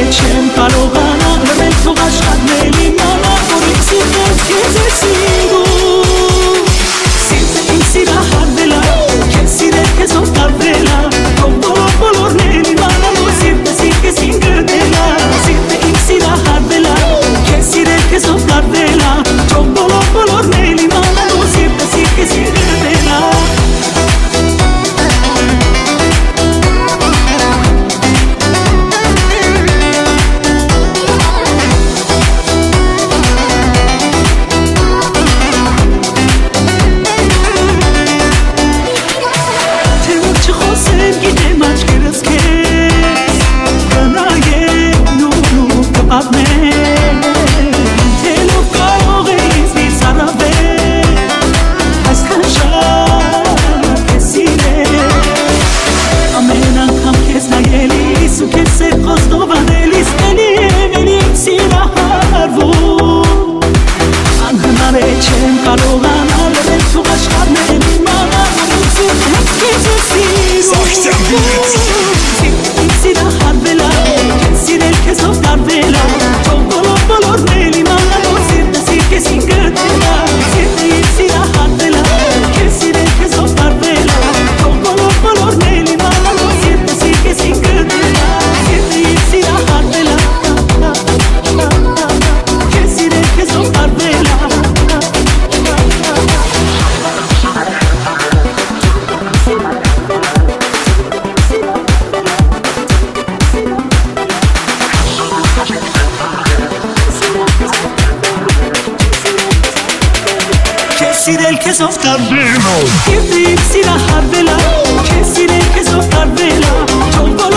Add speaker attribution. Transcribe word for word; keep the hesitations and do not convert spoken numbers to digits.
Speaker 1: չեմ կարողանալ լրել թող աշխարհն իմանա որ իմ սիրտը քեզ է սիրում Սիրտը իմ սիրահարվել է քեզ սիրել քեզով տարվել է թող բոլոր բոլորն էլ իմանա որ սիրտը սիրքես ինձ գտել է Սիրտը իմ սիրահարվել է քեզ սիրել քեզով տարվել է թող բոլոր բոլորն էլ իմանա որ սիրտը սիրքես ինձ գտել է Սիրել քեզով տարվել Սիրտը իմ սիրահարվել է Քեզ սիրել քեզով տարվել է